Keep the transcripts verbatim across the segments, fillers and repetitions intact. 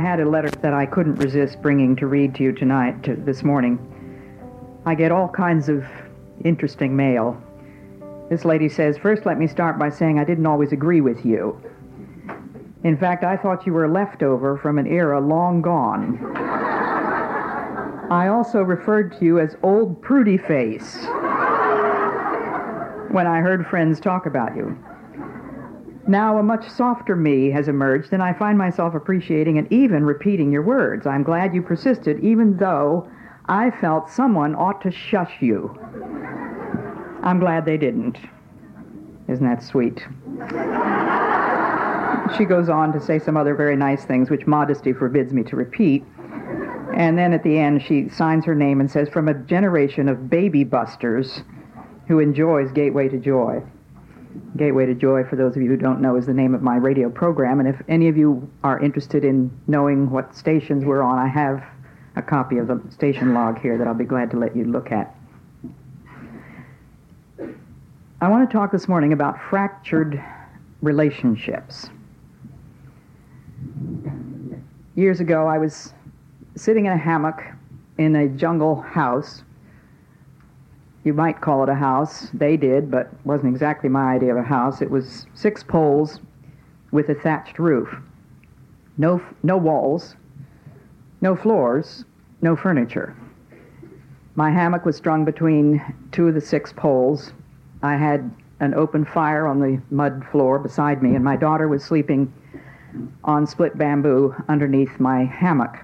had a letter that I couldn't resist bringing to read to you tonight, to this morning. I get all kinds of interesting mail. This lady says, "First, let me start by saying I didn't always agree with you. In fact, I thought you were a leftover from an era long gone. I also referred to you as Old Prudy Face when I heard friends talk about you. Now a much softer me has emerged, and I find myself appreciating and even repeating your words. I'm glad you persisted, even though I felt someone ought to shush you. I'm glad they didn't." Isn't that sweet? She goes on to say some other very nice things, which modesty forbids me to repeat. And then at the end, she signs her name and says, "From a generation of baby busters who enjoys Gateway to Joy." Gateway to Joy, for those of you who don't know, is the name of my radio program. And if any of you are interested in knowing what stations we're on, I have a copy of the station log here that I'll be glad to let you look at. I want to talk this morning about fractured relationships. Years ago, I was sitting in a hammock in a jungle house. You might call it a house. They did, but it wasn't exactly my idea of a house. It was six poles with a thatched roof. No, no walls, no floors, no furniture. My hammock was strung between two of the six poles. I had an open fire on the mud floor beside me, and my daughter was sleeping on split bamboo underneath my hammock.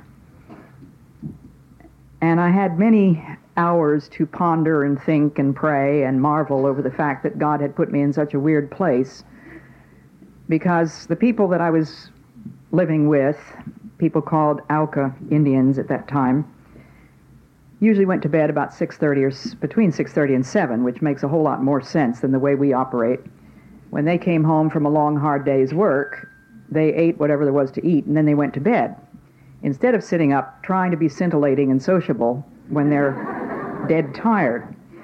And I had many hours to ponder and think and pray and marvel over the fact that God had put me in such a weird place, because the people that I was living with, people called Auca Indians at that time, usually went to bed about six thirty or s- between six thirty and seven, which makes a whole lot more sense than the way we operate. When they came home from a long, hard day's work, they ate whatever there was to eat, and then they went to bed, instead of sitting up trying to be scintillating and sociable when they're dead tired.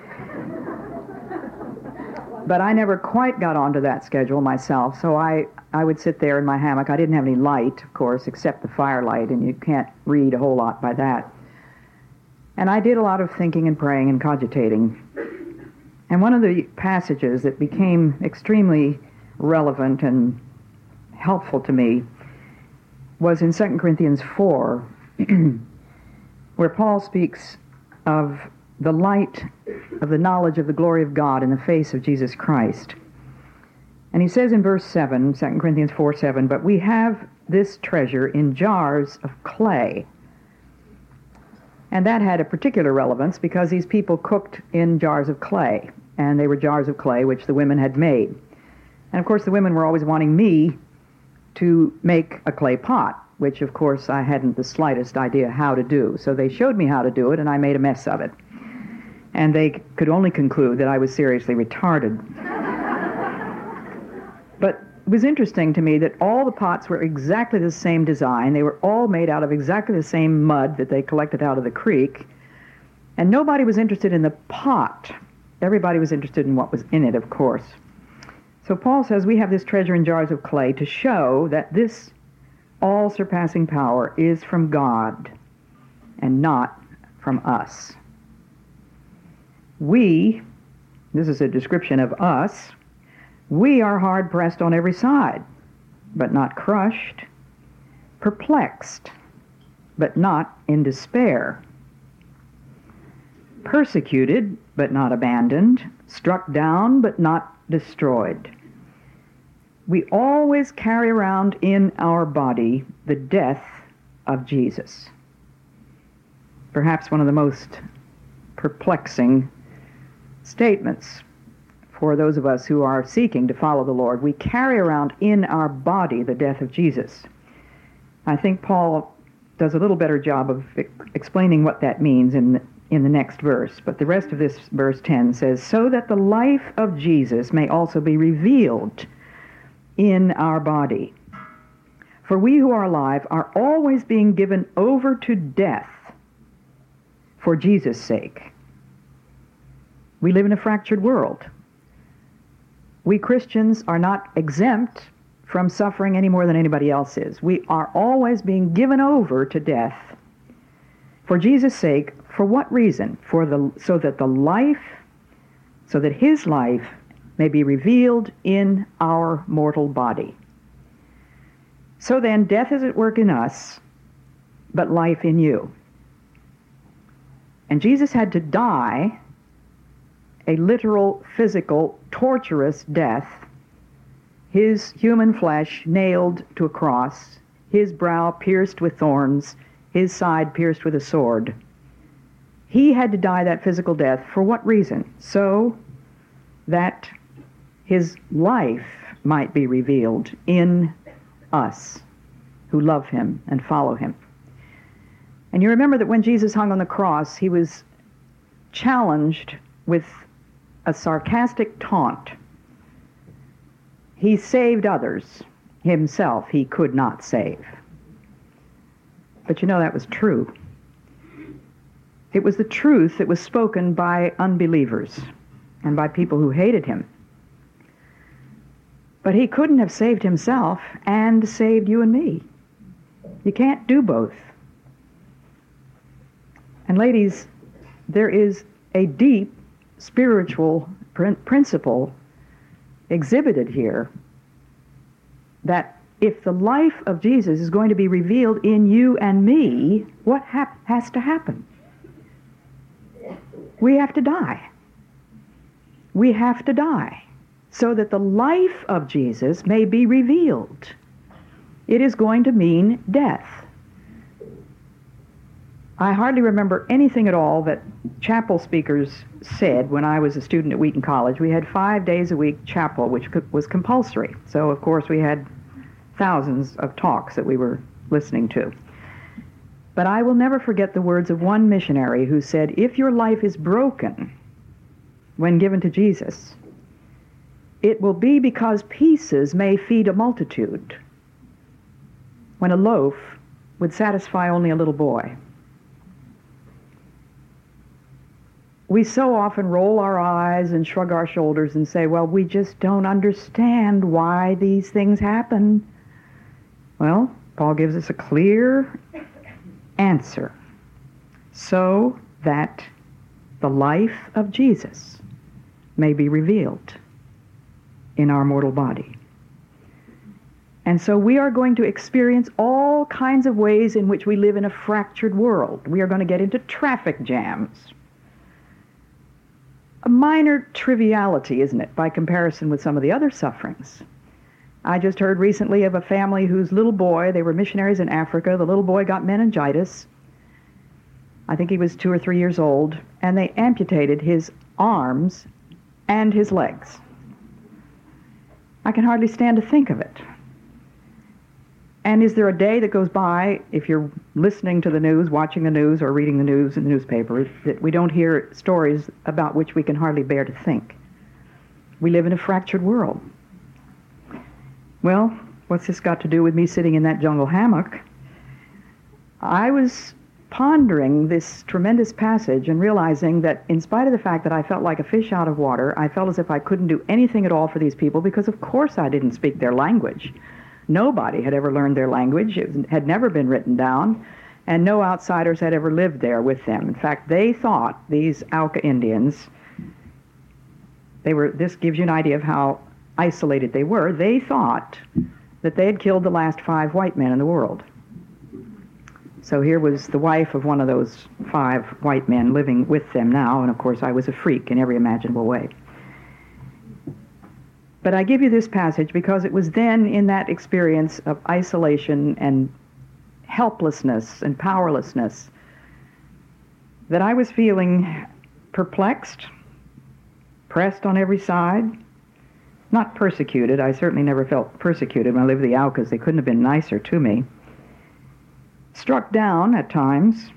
But I never quite got onto that schedule myself, so I, I would sit there in my hammock. I didn't have any light, of course, except the firelight, and you can't read a whole lot by that. And I did a lot of thinking and praying and cogitating. And one of the passages that became extremely relevant and helpful to me was in Second Corinthians four, where Paul speaks of the light of the knowledge of the glory of God in the face of Jesus Christ. And he says in verse seven, Second Corinthians four seven, "But we have this treasure in jars of clay." And that had a particular relevance because these people cooked in jars of clay, and they were jars of clay which the women had made. And of course the women were always wanting me to make a clay pot, which of course I hadn't the slightest idea how to do. So they showed me how to do it, and I made a mess of it. And they could only conclude that I was seriously retarded. But it was interesting to me that all the pots were exactly the same design. They were all made out of exactly the same mud that they collected out of the creek. And nobody was interested in the pot. Everybody was interested in what was in it, of course. So Paul says we have this treasure in jars of clay to show that this all-surpassing power is from God and not from us. We, this is a description of us, we are hard-pressed on every side, but not crushed, perplexed, but not in despair, persecuted, but not abandoned, struck down, but not destroyed. We always carry around in our body the death of Jesus. Perhaps one of the most perplexing statements for those of us who are seeking to follow the Lord. We carry around in our body the death of Jesus. I think Paul does a little better job of e- explaining what that means in the, in the next verse. But the rest of this, verse ten, says, "So that the life of Jesus may also be revealed in our body. For we who are alive are always being given over to death for Jesus' sake." We live in a fractured world. We Christians are not exempt from suffering any more than anybody else is. We are always being given over to death for Jesus' sake. For what reason? For the so that the life, so that his life may be revealed in our mortal body. So then, death is at work in us, but life in you. And Jesus had to die a literal, physical, torturous death, his human flesh nailed to a cross, his brow pierced with thorns, his side pierced with a sword. He had to die that physical death. For what reason? So that his life might be revealed in us who love him and follow him. And you remember that when Jesus hung on the cross, he was challenged with a sarcastic taunt. He saved others. Himself he could not save. But you know that was true. It was the truth that was spoken by unbelievers and by people who hated him. But he couldn't have saved himself and saved you and me. You can't do both. And ladies, there is a deep spiritual pr- principle exhibited here that if the life of Jesus is going to be revealed in you and me, what hap- has to happen? We have to die. We have to die so that the life of Jesus may be revealed. It is going to mean death. I hardly remember anything at all that chapel speakers said when I was a student at Wheaton College. We had five days a week chapel, which was compulsory. So, of course, we had thousands of talks that we were listening to. But I will never forget the words of one missionary who said, if your life is broken when given to Jesus, it will be because pieces may feed a multitude when a loaf would satisfy only a little boy. We so often roll our eyes and shrug our shoulders and say, well, we just don't understand why these things happen. Well, Paul gives us a clear answer. So that the life of Jesus may be revealed in our mortal body. And so we are going to experience all kinds of ways in which we live in a fractured world. We are going to get into traffic jams. A minor triviality, isn't it, by comparison with some of the other sufferings. I just heard recently of a family whose little boy, they were missionaries in Africa, the little boy got meningitis. I think he was two or three years old, and they amputated his arms and his legs. I can hardly stand to think of it. And is there a day that goes by, if you're listening to the news, watching the news, or reading the news in the newspaper, that we don't hear stories about which we can hardly bear to think? We live in a fractured world. Well, what's this got to do with me sitting in that jungle hammock? I was pondering this tremendous passage and realizing that in spite of the fact that I felt like a fish out of water, I felt as if I couldn't do anything at all for these people because, of course, I didn't speak their language. Nobody had ever learned their language. It had never been written down, and no outsiders had ever lived there with them. In fact, they thought, these Auca Indians, they were, this gives you an idea of how isolated they were, they thought that they had killed the last five white men in the world. So here was the wife of one of those five white men living with them now, and of course I was a freak in every imaginable way. But I give you this passage because it was then in that experience of isolation and helplessness and powerlessness that I was feeling perplexed, pressed on every side, not persecuted. I certainly never felt persecuted when I lived with the Aucas. They couldn't have been nicer to me. Struck down at times.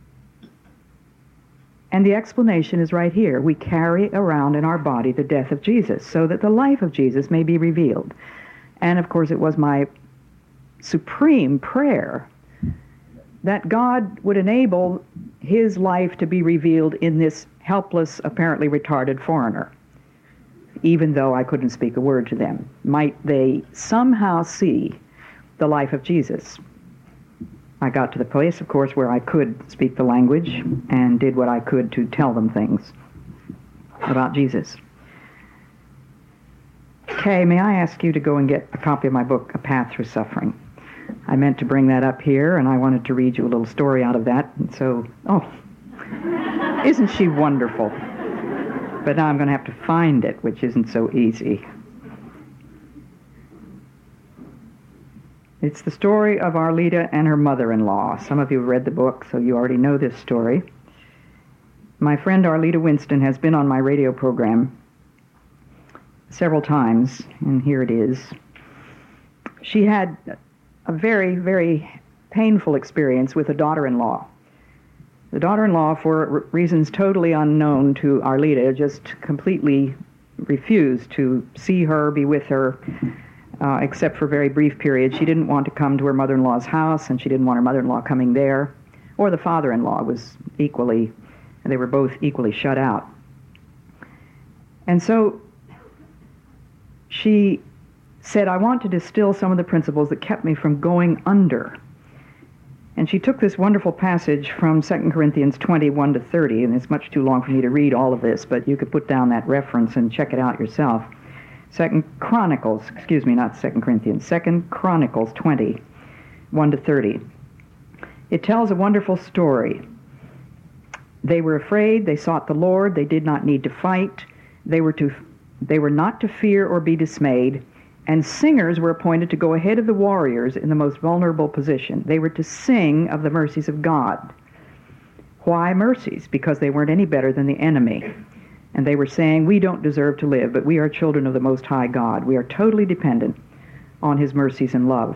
And the explanation is right here. We carry around in our body the death of Jesus so that the life of Jesus may be revealed. And of course it was my supreme prayer that God would enable his life to be revealed in this helpless, apparently retarded foreigner even though I couldn't speak a word to them. Might they somehow see the life of Jesus? I got to the place, of course, where I could speak the language and did what I could to tell them things about Jesus. Kay, may I ask you to go and get a copy of my book, A Path Through Suffering? I meant to bring that up here, and I wanted to read you a little story out of that. And so, oh, isn't she wonderful? But now I'm going to have to find it, which isn't so easy. It's the story of Arleta and her mother-in-law. Some of you have read the book, so you already know this story. My friend Arleta Winston has been on my radio program several times, and here it is. She had a very, very painful experience with a daughter-in-law. The daughter-in-law, for reasons totally unknown to Arleta, just completely refused to see her, be with her, uh, except for very brief periods. She didn't want to come to her mother-in-law's house, and she didn't want her mother-in-law coming there, or the father-in-law was equally, they were both equally shut out. And so she said, I want to distill some of the principles that kept me from going under. And she took this wonderful passage from Second Corinthians twenty, one to thirty, and it's much too long for me to read all of this, but you could put down that reference and check it out yourself. Second Chronicles, excuse me, not Second Corinthians, Second Chronicles twenty, one to thirty. It tells a wonderful story. They were afraid, they sought the Lord, they did not need to fight, they were to, they were not to fear or be dismayed, and singers were appointed to go ahead of the warriors in the most vulnerable position. They were to sing of the mercies of God. Why mercies? Because they weren't any better than the enemy. And they were saying, we don't deserve to live, but we are children of the Most High God. We are totally dependent on His mercies and love.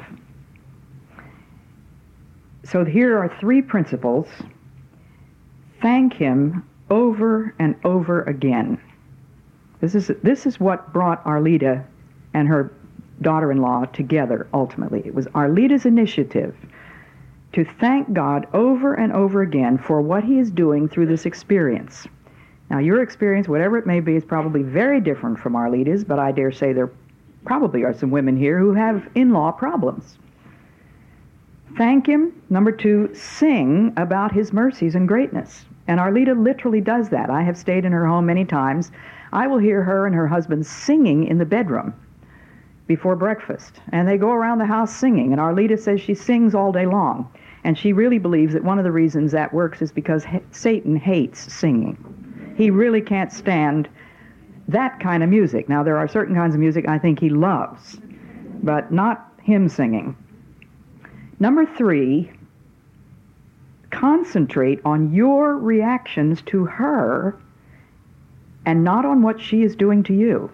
So here are three principles. Thank Him over and over again. This is, this is what brought Arleta and her daughter-in-law together, ultimately. It was Arleta's initiative to thank God over and over again for what He is doing through this experience. Now, your experience, whatever it may be, is probably very different from Arleta's, but I dare say there probably are some women here who have in-law problems. Thank Him. Number two, sing about His mercies and greatness. And Arleta literally does that. I have stayed in her home many times. I will hear her and her husband singing in the bedroom before breakfast, and they go around the house singing, and Arleta says she sings all day long, and she really believes that one of the reasons that works is because ha- Satan hates singing. He really can't stand that kind of music. Now, there are certain kinds of music I think he loves, but not hymn singing. Number three, concentrate on your reactions to her and not on what she is doing to you.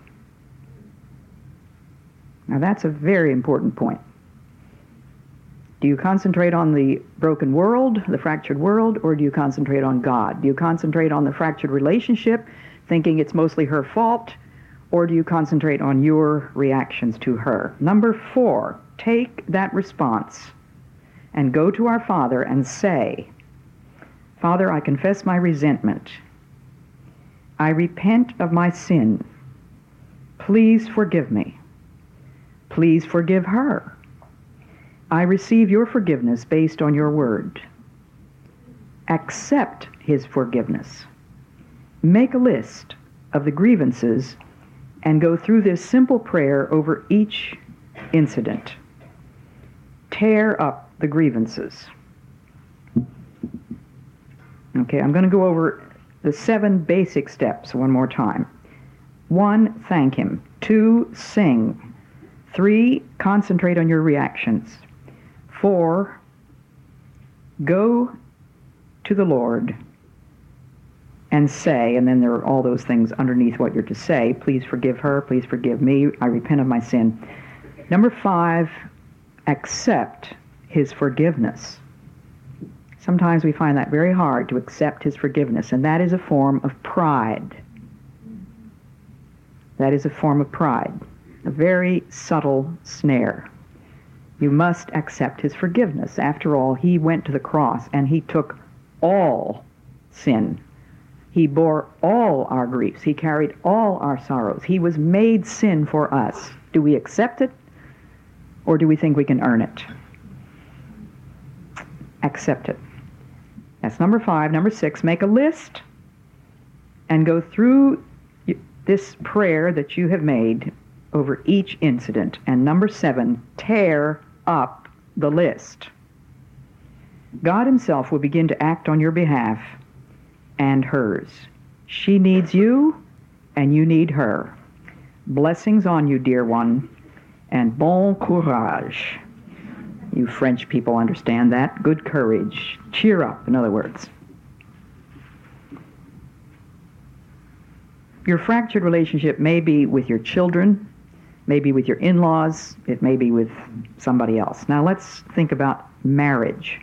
Now, that's a very important point. Do you concentrate on the broken world, the fractured world, or do you concentrate on God? Do you concentrate on the fractured relationship, thinking it's mostly her fault, or do you concentrate on your reactions to her? Number four, take that response and go to our Father and say, Father, I confess my resentment. I repent of my sin. Please forgive me. Please forgive her. I receive your forgiveness based on your word. Accept His forgiveness. Make a list of the grievances and go through this simple prayer over each incident. Tear up the grievances. Okay, I'm going to go over the seven basic steps one more time. One, thank Him. Two, sing. Three, concentrate on your reactions. Four, go to the Lord and say, and then there are all those things underneath what you're to say, please forgive her, please forgive me, I repent of my sin. Number five, accept His forgiveness. Sometimes we find that very hard to accept His forgiveness, and that is a form of pride. That is a form of pride. A very subtle snare. You must accept His forgiveness. After all, He went to the cross and He took all sin He bore all our griefs. He carried all our sorrows. He was made sin for us. Do we accept it, or do we think we can earn it? Accept it. That's number five. Number six, make a list and go through this prayer that you have made over each incident. And number seven, tear up the list. God himself will begin to act on your behalf and hers. She needs you, and you need her. Blessings on you, dear one, and bon courage. You French people understand that. Good courage. Cheer up, in other words. Your fractured relationship may be with your children, maybe with your in-laws, it may be with somebody else. Now let's think about marriage.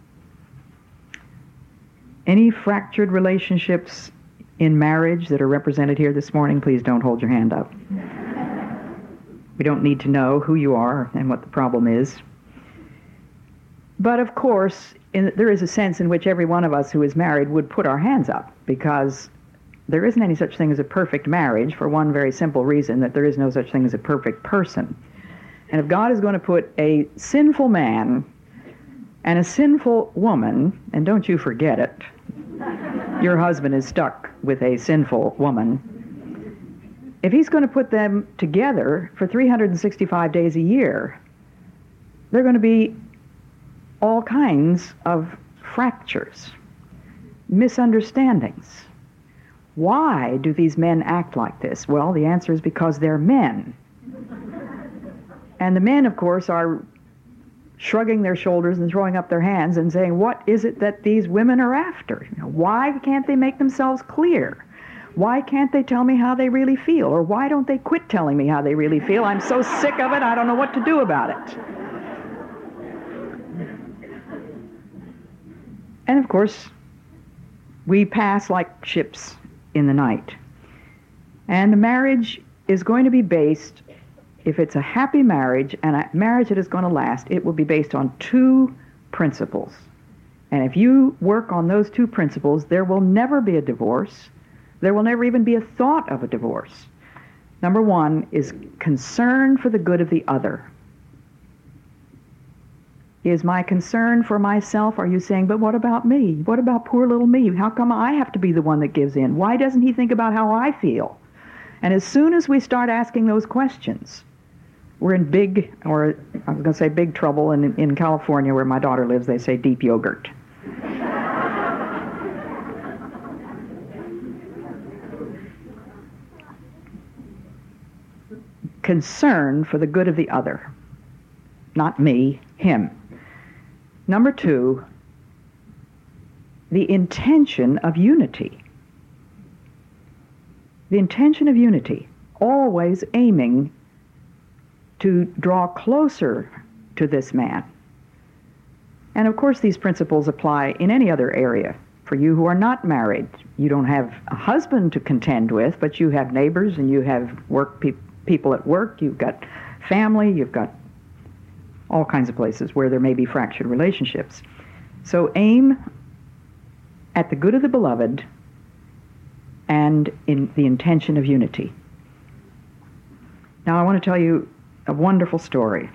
Any fractured relationships in marriage that are represented here this morning, please don't hold your hand up. We don't need to know who you are and what the problem is. But of course, in, there is a sense in which every one of us who is married would put our hands up, because there isn't any such thing as a perfect marriage, for one very simple reason, that there is no such thing as a perfect person. And if God is going to put a sinful man and a sinful woman, and don't you forget it, your husband is stuck with a sinful woman, if he's going to put them together for three hundred sixty-five days a year, there are going to be all kinds of fractures, misunderstandings. Why do these men act like this? Well, the answer is because they're men. And the men, of course, are shrugging their shoulders and throwing up their hands and saying, what is it that these women are after? You know, why can't they make themselves clear? Why can't they tell me how they really feel? Or why don't they quit telling me how they really feel? I'm so sick of it, I don't know what to do about it. And of course, we pass like ships in the night. And the marriage is going to be based, if it's a happy marriage and a marriage that is going to last, it will be based on two principles. And if you work on those two principles, there will never be a divorce. There will never even be a thought of a divorce. Number one is concern for the good of the other. Is my concern for myself? Are you saying, but what about me? What about poor little me? How come I have to be the one that gives in? Why doesn't he think about how I feel? And as soon as we start asking those questions, we're in big, or I was going to say big trouble, and in, in California where my daughter lives, they say deep yogurt. Concern for the good of the other. Not me, him. Number two, the intention of unity. The intention of unity, always aiming to draw closer to this man. And of course these principles apply in any other area. For you who are not married, you don't have a husband to contend with, but you have neighbors and you have work pe- people at work, you've got family, you've got all kinds of places where there may be fractured relationships. So aim at the good of the beloved and in the intention of unity. Now I want to tell you a wonderful story.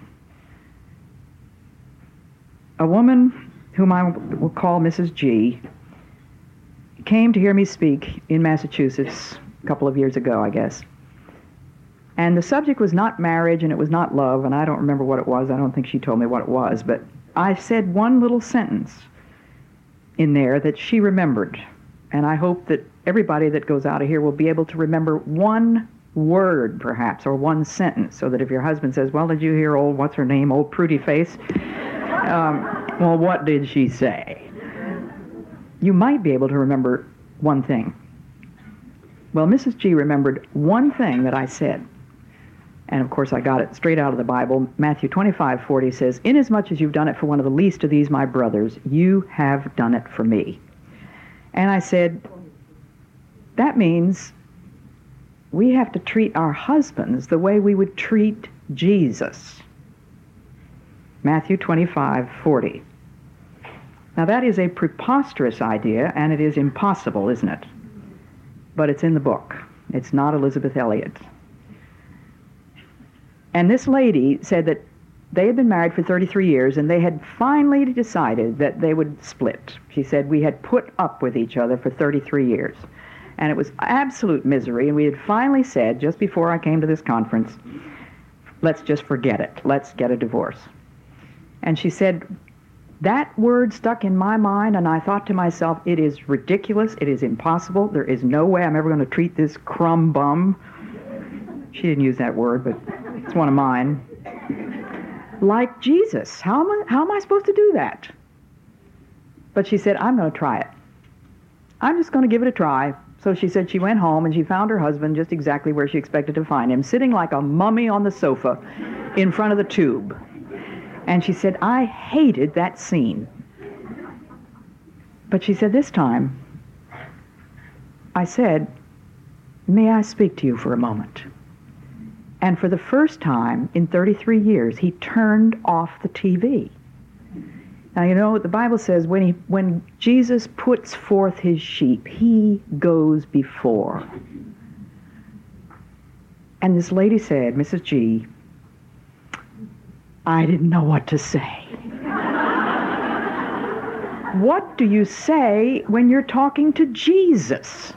A woman whom I will call Missus G came to hear me speak in Massachusetts a couple of years ago, I guess. And the subject was not marriage and it was not love, and I don't remember what it was. I don't think she told me what it was, but I said one little sentence in there that she remembered. And I hope that everybody that goes out of here will be able to remember one word, perhaps, or one sentence, so that if your husband says, well, did you hear old, what's her name, old Prudy Face? Um, well, what did she say? You might be able to remember one thing. Well, Missus G remembered one thing that I said. And of course I got it straight out of the Bible. Matthew twenty-five forty says, inasmuch as you've done it for one of the least of these my brothers, you have done it for me. And I said, that means we have to treat our husbands the way we would treat Jesus. Matthew twenty-five forty. Now that is a preposterous idea, and it is impossible, isn't it? but it's in the book. It's not Elizabeth Elliot. And this lady said that they had been married for thirty-three years, and they had finally decided that they would split. She said, we had put up with each other for thirty-three years, and it was absolute misery, and we had finally said, just before I came to this conference, let's just forget it. Let's get a divorce. And she said, that word stuck in my mind, and I thought to myself, it is ridiculous, it is impossible, there is no way I'm ever going to treat this crumb bum. She didn't use that word, but it's one of mine. Like Jesus. How am I, how am I supposed to do that? But she said, I'm going to try it. I'm just going to give it a try. So she said she went home and she found her husband just exactly where she expected to find him, sitting like a mummy on the sofa in front of the tube. And she said, I hated that scene. But she said, this time, I said, may I speak to you for a moment? And for the first time in thirty-three years, he turned off the T V. Now, you know, the Bible says when he, when Jesus puts forth his sheep, he goes before. And this lady said, Missus G, I didn't know what to say. What do you say when you're talking to Jesus?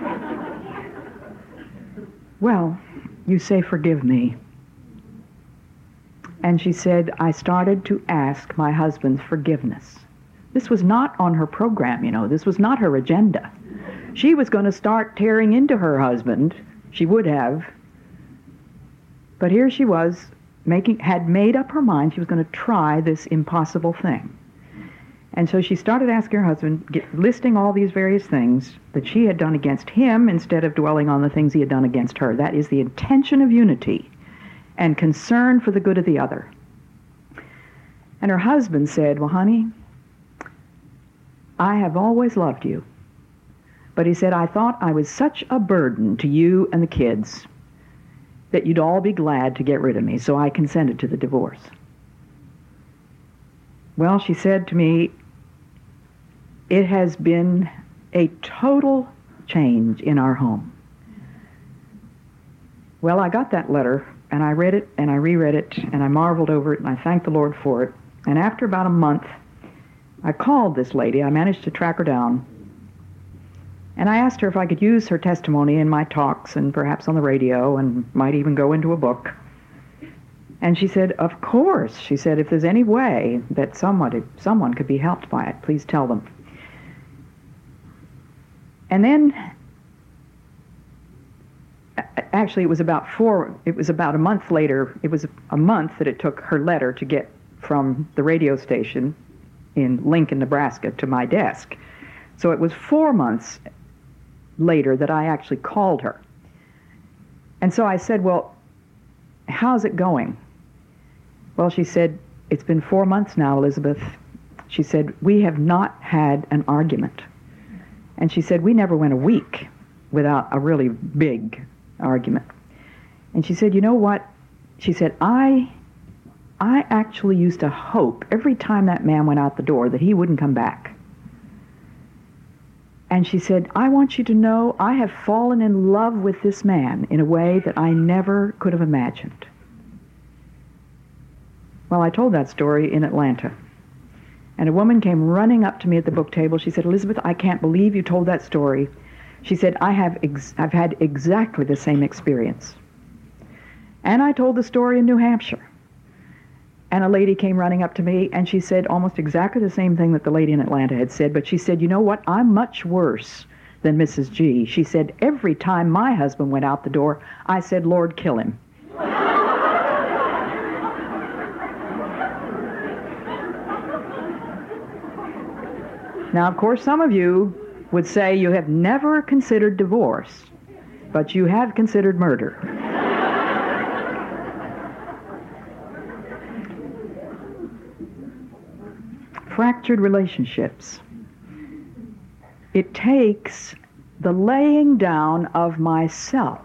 Well, you say, forgive me. And she said, I started to ask my husband's forgiveness. This was not on her program, you know. This was not her agenda. She was going to start tearing into her husband. She would have. But here she was, making, had made up her mind she was going to try this impossible thing. And so she started asking her husband, get, listing all these various things that she had done against him instead of dwelling on the things he had done against her. That is the intention of unity and concern for the good of the other. And her husband said, well, honey, I have always loved you. But he said, I thought I was such a burden to you and the kids that you'd all be glad to get rid of me, so I consented to the divorce. Well, she said to me, it has been a total change in our home. Well, I got that letter, and I read it, and I reread it, and I marveled over it, and I thanked the Lord for it. And after about a month, I called this lady. I managed to track her down. And I asked her if I could use her testimony in my talks and perhaps on the radio and might even go into a book. And she said, of course. She said, if there's any way that someone, someone could be helped by it, please tell them. And then, actually, it was about four, it was about a month later, it was a month that it took her letter to get from the radio station in Lincoln, Nebraska, to my desk. So it was four months later that I actually called her. And so I said, well, how's it going? Well, she said, it's been four months now, Elizabeth. She said, we have not had an argument. And she said, we never went a week without a really big argument. And she said, you know what? She said, I, I actually used to hope every time that man went out the door that he wouldn't come back. And she said, I want you to know I have fallen in love with this man in a way that I never could have imagined. Well, I told that story in Atlanta. And a woman came running up to me at the book table. She said, Elizabeth, I can't believe you told that story. She said, I have ex- I've had exactly the same experience. And I told the story in New Hampshire. And a lady came running up to me, and she said almost exactly the same thing that the lady in Atlanta had said, but she said, you know what, I'm much worse than Missus G. She said, every time my husband went out the door, I said, Lord, kill him. Now, of course, some of you would say you have never considered divorce, but you have considered murder. Fractured relationships. It takes the laying down of myself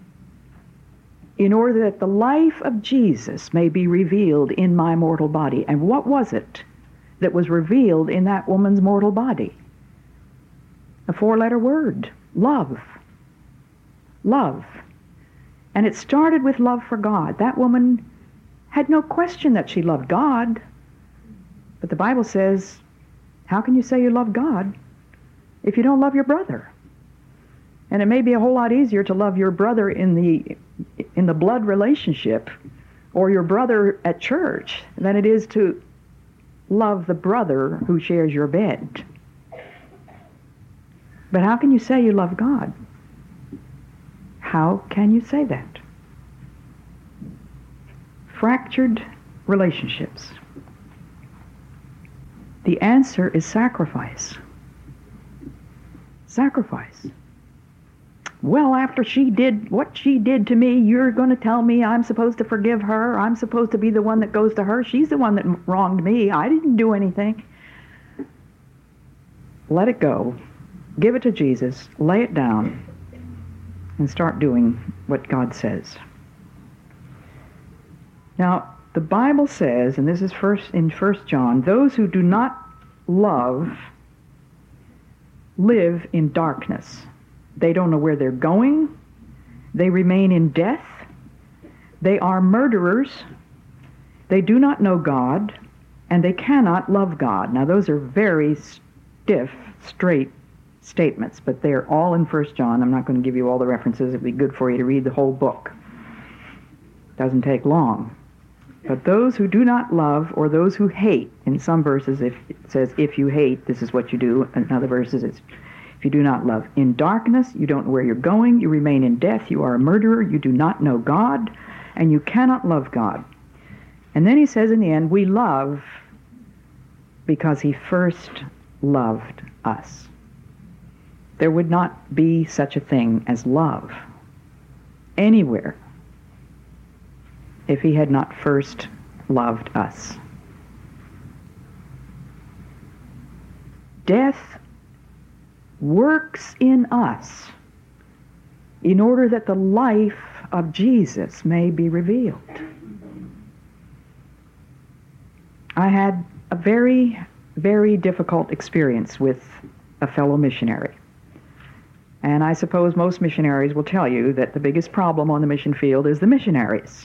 in order that the life of Jesus may be revealed in my mortal body. And what was it that was revealed in that woman's mortal body? A four-letter word, love. love. And it started with love for God. That woman had no question that she loved God. But the Bible says, how can you say you love God if you don't love your brother? And it may be a whole lot easier to love your brother in the in the blood relationship or your brother at church than it is to love the brother who shares your bed. But how can you say you love God? How can you say that? Fractured relationships. The answer is sacrifice. Sacrifice. Well, after she did what she did to me, you're going to tell me I'm supposed to forgive her. I'm supposed to be the one that goes to her. She's the one that wronged me. I didn't do anything. Let it go. Give it to Jesus. Lay it down. And start doing what God says. Now, the Bible says, and this is first in First John, those who do not love live in darkness. They don't know where they're going. They remain in death. They are murderers. They do not know God, and they cannot love God. Now, those are very stiff, straight statements, but they're all in First John. I'm not going to give you all the references. It'd be good for you to read the whole book. Doesn't take long. But those who do not love, or those who hate, in some verses if it says, if you hate, this is what you do. In other verses, it's, if you do not love. In darkness, you don't know where you're going. You remain in death. You are a murderer. You do not know God, and you cannot love God. And then he says in the end, we love because he first loved us. There would not be such a thing as love anywhere if he had not first loved us. Death works in us in order that the life of Jesus may be revealed. I had a very, very difficult experience with a fellow missionary. And I suppose most missionaries will tell you that the biggest problem on the mission field is the missionaries.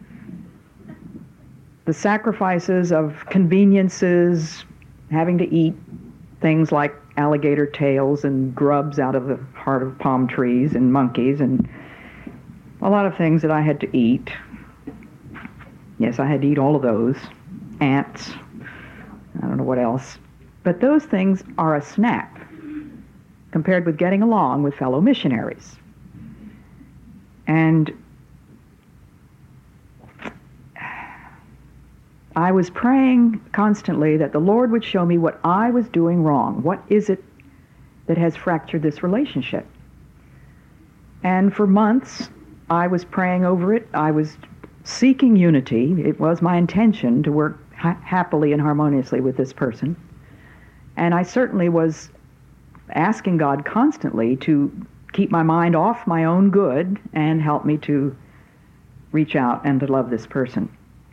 The sacrifices of conveniences, having to eat things like alligator tails and grubs out of the heart of palm trees and monkeys and a lot of things that I had to eat. Yes, I had to eat all of those. Ants. I don't know what else. But those things are a snap compared with getting along with fellow missionaries. And I was praying constantly that the Lord would show me what I was doing wrong. What is it that has fractured this relationship? And for months, I was praying over it. I was seeking unity. It was my intention to work ha- happily and harmoniously with this person. And I certainly was asking God constantly to keep my mind off my own good and help me to reach out and to love this person.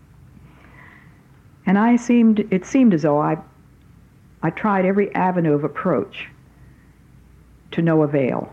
And I seemed, it seemed as though I, I tried every avenue of approach to no avail.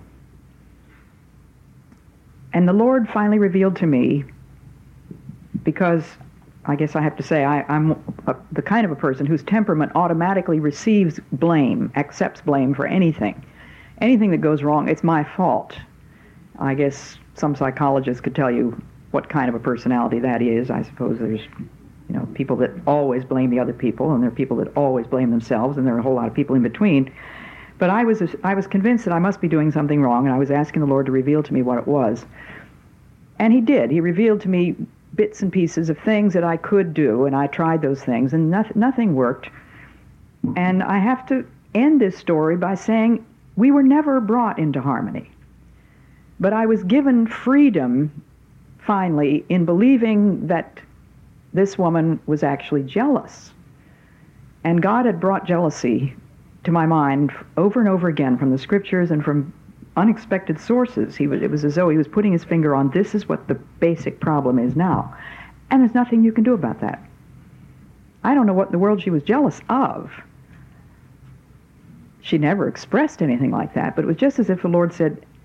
And the Lord finally revealed to me, because I guess I have to say I, I'm a, the kind of a person whose temperament automatically receives blame, accepts blame for anything. Anything that goes wrong, it's my fault. I guess some psychologists could tell you what kind of a personality that is. I suppose there's, you know, people that always blame the other people, and there are people that always blame themselves, and there are a whole lot of people in between. But I was I was convinced that I must be doing something wrong, and I was asking the Lord to reveal to me what it was. And he did. He revealed to me bits and pieces of things that I could do, and I tried those things, and nothing, nothing worked. And I have to end this story by saying we were never brought into harmony. But I was given freedom, finally, in believing that this woman was actually jealous. And God had brought jealousy to my mind over and over again from the scriptures and from unexpected sources. He was, it was as though he was putting his finger on, this is what the basic problem is now. And there's nothing you can do about that. I don't know what in the world she was jealous of. She never expressed anything like that, but it was just as if the Lord said,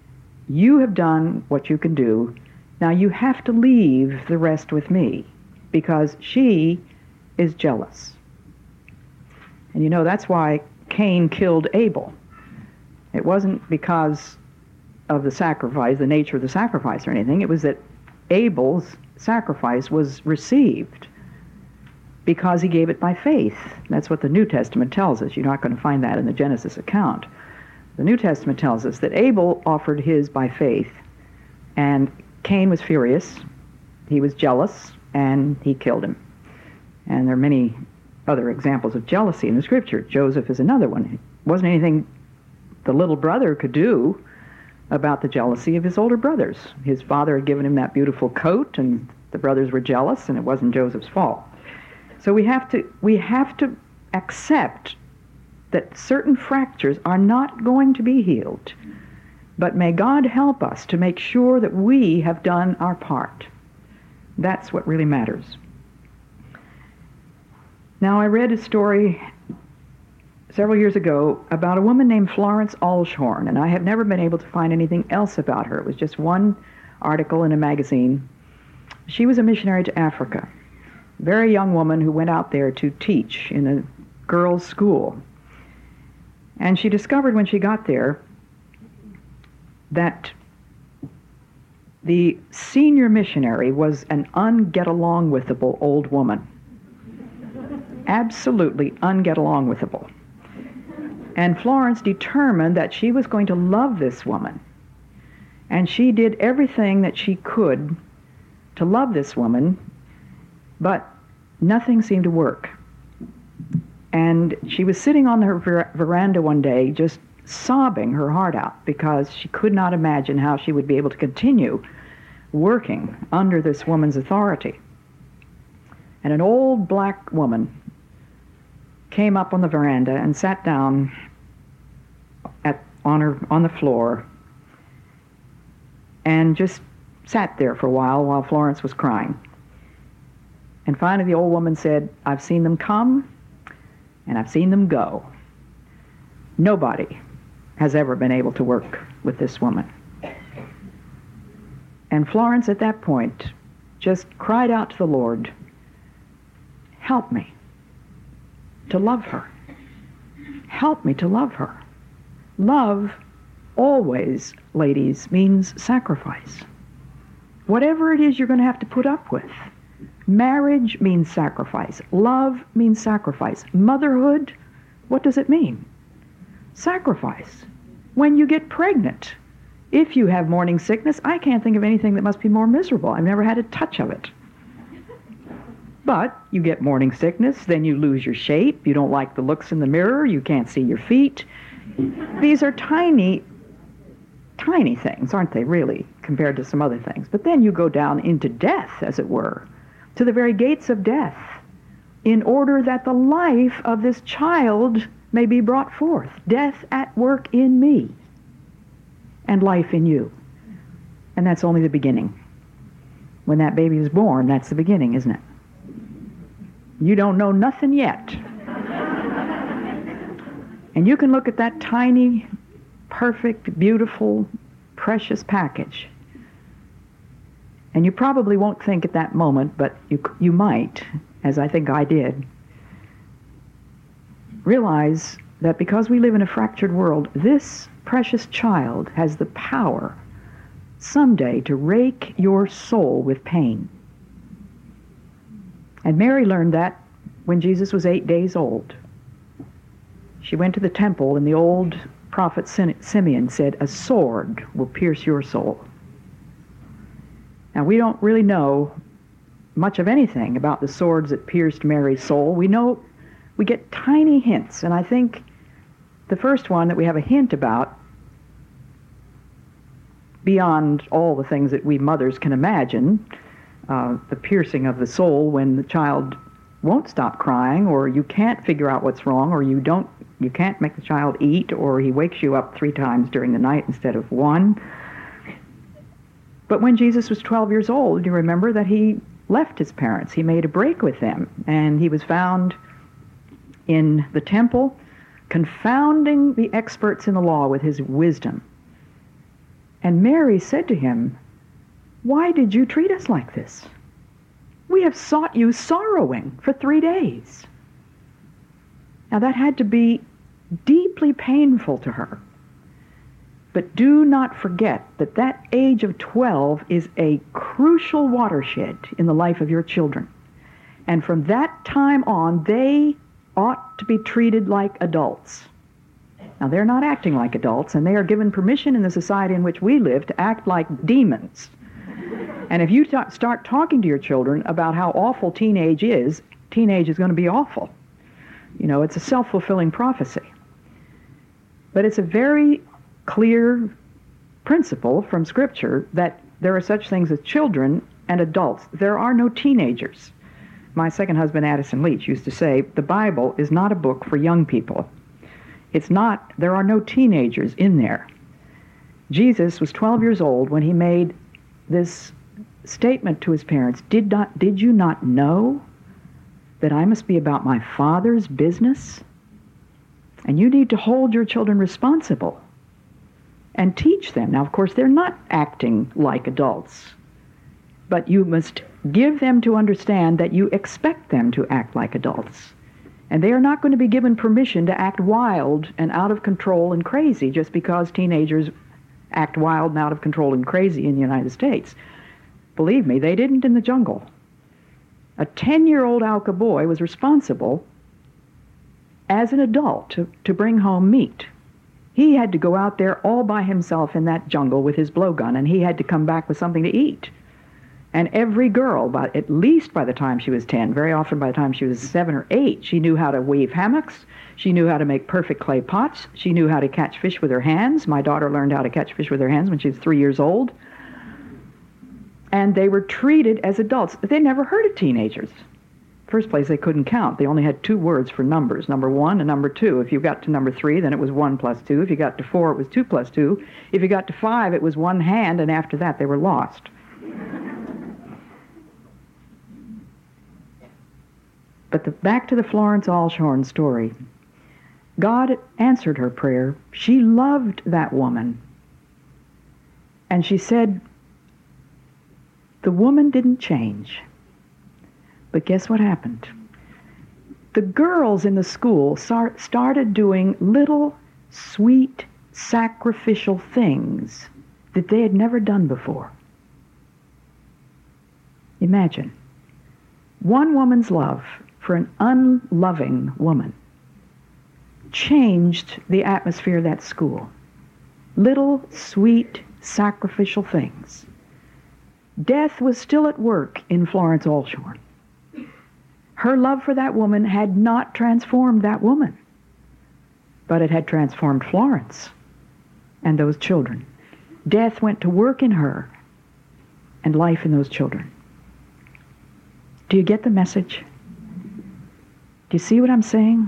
you have done what you can do. Now you have to leave the rest with me, because she is jealous. And you know, that's why Cain killed Abel. It wasn't because of the sacrifice, the nature of the sacrifice or anything. It was that Abel's sacrifice was received because he gave it by faith. That's what the New Testament tells us. You're not going to find that in the Genesis account. The New Testament tells us that Abel offered his by faith, and Cain was furious. He was jealous, and he killed him. And there are many other examples of jealousy in the Scripture. Joseph is another one. It wasn't anything the little brother could do about the jealousy of his older brothers. His father had given him that beautiful coat, and the brothers were jealous, and it wasn't Joseph's fault. So we have to we have to accept that certain fractures are not going to be healed. But may God help us to make sure that we have done our part. That's what really matters. Now, I read a story several years ago about a woman named Florence Alshorn, and I have never been able to find anything else about her. It was just one article in a magazine. She was a missionary to Africa, a very young woman who went out there to teach in a girls' school. And she discovered when she got there that the senior missionary was an unget-along-withable old woman. Absolutely unget-along-withable. And Florence determined that she was going to love this woman. And she did everything that she could to love this woman, but nothing seemed to work. And she was sitting on her ver- veranda one day just sobbing her heart out because she could not imagine how she would be able to continue working under this woman's authority. And an old black woman came up on the veranda and sat down at, on, her, on the floor and just sat there for a while while Florence was crying. And finally the old woman said, "I've seen them come, and I've seen them go. Nobody has ever been able to work with this woman." And Florence at that point just cried out to the Lord, "Help me to love her. Help me to love her." Love always, ladies, means sacrifice. Whatever it is you're going to have to put up with. Marriage means sacrifice. Love means sacrifice. Motherhood, what does it mean? Sacrifice. When you get pregnant, if you have morning sickness, I can't think of anything that must be more miserable. I've never had a touch of it. But you get morning sickness, then you lose your shape, you don't like the looks in the mirror, you can't see your feet. These are tiny, tiny things, aren't they, really, compared to some other things? But then you go down into death, as it were, to the very gates of death, in order that the life of this child may be brought forth. Death at work in me, and life in you. And that's only the beginning. When that baby is born, that's the beginning, isn't it? You don't know nothing yet. And you can look at that tiny, perfect, beautiful, precious package, and you probably won't think at that moment, but you you might, as I think I did, realize that because we live in a fractured world, this precious child has the power someday to rake your soul with pain. And Mary learned that when Jesus was eight days old. She went to the temple, and the old prophet Simeon said, "A sword will pierce your soul." Now, we don't really know much of anything about the swords that pierced Mary's soul. We know, we get tiny hints, and I think the first one that we have a hint about, beyond all the things that we mothers can imagine, uh, the piercing of the soul when the child won't stop crying, or you can't figure out what's wrong, or you don't, you can't make the child eat, or he wakes you up three times during the night instead of one. But when Jesus was twelve years old, you remember that he left his parents. He made a break with them, and he was found in the temple, confounding the experts in the law with his wisdom. And Mary said to him, "Why did you treat us like this? We have sought you sorrowing for three days." Now that had to be deeply painful to her. But do not forget that that age of twelve is a crucial watershed in the life of your children. And from that time on, they ought to be treated like adults. Now, they're not acting like adults, and they are given permission in the society in which we live to act like demons. And if you ta- start talking to your children about how awful teenage is, teenage is going to be awful. You know, it's a self-fulfilling prophecy. But it's a very clear principle from Scripture that there are such things as children and adults. There are no teenagers. My second husband, Addison Leach, used to say, the Bible is not a book for young people. It's not, there are no teenagers in there. Jesus was twelve years old when he made this statement to his parents, did not, did you not know that I must be about my Father's business? And you need to hold your children responsible and teach them. Now, of course, they're not acting like adults, but you must give them to understand that you expect them to act like adults. And they are not going to be given permission to act wild and out of control and crazy just because teenagers act wild and out of control and crazy in the United States. Believe me, they didn't in the jungle. A ten-year-old Auca boy was responsible as an adult to, to bring home meat. He had to go out there all by himself in that jungle with his blowgun, and he had to come back with something to eat. And every girl, by, at least by the time she was ten, very often by the time she was seven or eight, she knew how to weave hammocks. She knew how to make perfect clay pots. She knew how to catch fish with her hands. My daughter learned how to catch fish with her hands when she was three years old. And they were treated as adults. They never heard of teenagers. First place, they couldn't count. They only had two words for numbers, number one and number two. If you got to number three, then it was one plus two. If you got to four, it was two plus two. If you got to five, it was one hand, and after that, they were lost. But the, back to the Florence Alshorn story. God answered her prayer. She loved that woman. And she said, the woman didn't change. But guess what happened? The girls in the school start, started doing little, sweet, sacrificial things that they had never done before. Imagine. One woman's love for an unloving woman changed the atmosphere of that school. Little, sweet, sacrificial things. Death was still at work in Florence Alshorn. Her love for that woman had not transformed that woman, but it had transformed Florence and those children. Death went to work in her and life in those children. Do you get the message? Do you see what I'm saying?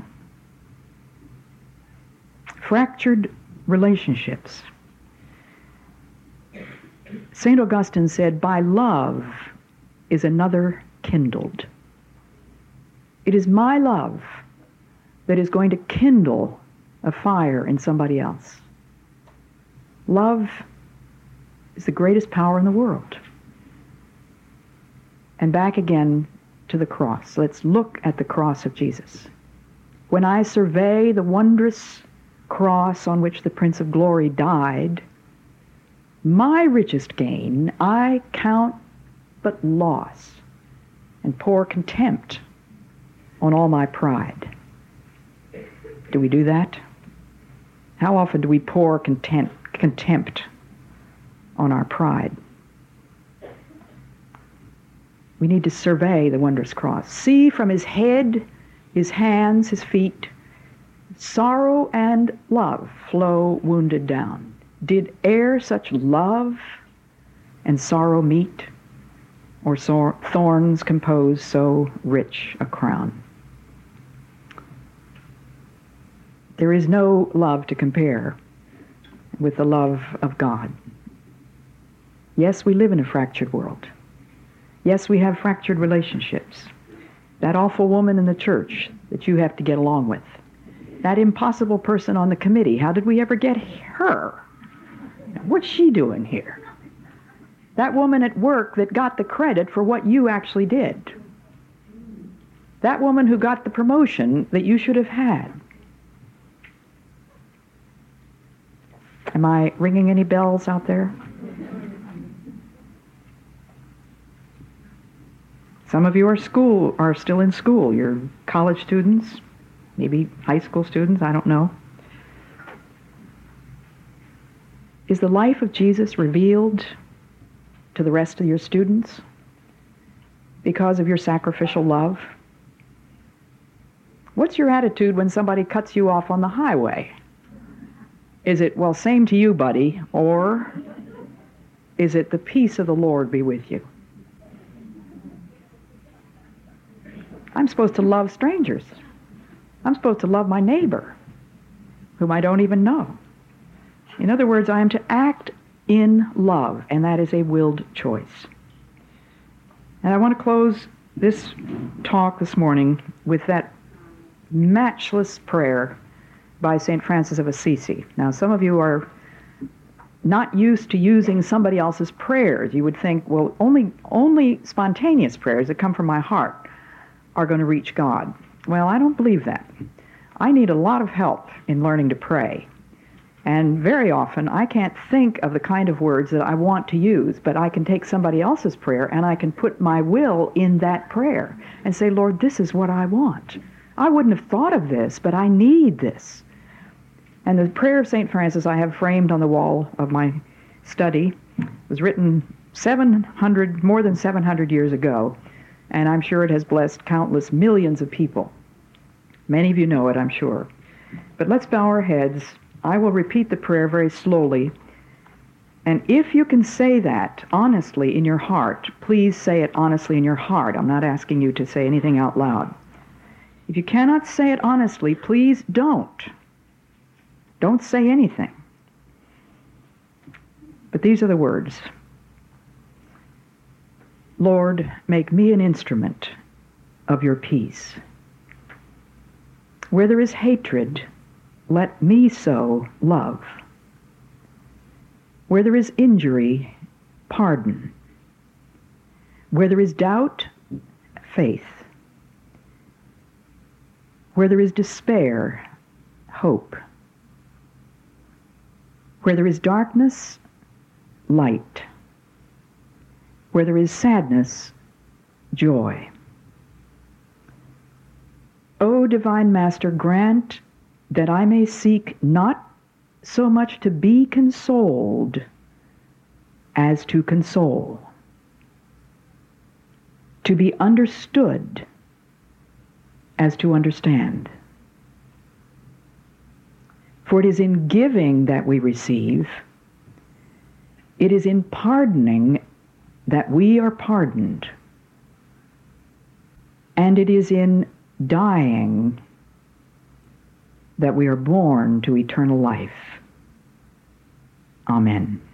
Fractured relationships. Saint Augustine said, by love is another kindled. It is my love that is going to kindle a fire in somebody else. Love is the greatest power in the world. And back again to the cross. Let's look at the cross of Jesus. When I survey the wondrous cross on which the Prince of Glory died, my richest gain I count but loss and pour contempt on all my pride. Do we do that? How often do we pour contempt, contempt on our pride? We need to survey the wondrous cross. See from his head, his hands, his feet, sorrow and love flow wounded down. Did e'er such love and sorrow meet, or sor- thorns compose so rich a crown? There is no love to compare with the love of God. Yes, we live in a fractured world. Yes, we have fractured relationships. That awful woman in the church that you have to get along with. That impossible person on the committee, how did we ever get her? What's she doing here? That woman at work that got the credit for what you actually did. That woman who got the promotion that you should have had. Am I ringing any bells out there? Some of you are school are still in school. You're college students, maybe high school students, I don't know. Is the life of Jesus revealed to the rest of your students because of your sacrificial love? What's your attitude when somebody cuts you off on the highway? Is it, well, same to you, buddy, or is it the peace of the Lord be with you? I'm supposed to love strangers. I'm supposed to love my neighbor, whom I don't even know. In other words, I am to act in love, and that is a willed choice. And I want to close this talk this morning with that matchless prayer by Saint Francis of Assisi. Now, some of you are not used to using somebody else's prayers. You would think, well, only, only spontaneous prayers that come from my heart are going to reach God. Well, I don't believe that. I need a lot of help in learning to pray. And very often, I can't think of the kind of words that I want to use, but I can take somebody else's prayer and I can put my will in that prayer and say, Lord, this is what I want. I wouldn't have thought of this, but I need this. And the prayer of Saint Francis I have framed on the wall of my study was written seven hundred, more than seven hundred years ago, and I'm sure it has blessed countless millions of people. Many of you know it, I'm sure. But let's bow our heads. I will repeat the prayer very slowly. And if you can say that honestly in your heart, please say it honestly in your heart. I'm not asking you to say anything out loud. If you cannot say it honestly, please don't. Don't say anything. But these are the words. Lord, make me an instrument of your peace. Where there is hatred, let me sow love. Where there is injury, pardon. Where there is doubt, faith. Where there is despair, hope. Where there is darkness, light. Where there is sadness, joy. O divine Master, grant that I may seek not so much to be consoled as to console, to be understood as to understand. For it is in giving that we receive, it is in pardoning that we are pardoned, and it is in dying that we are born to eternal life. Amen.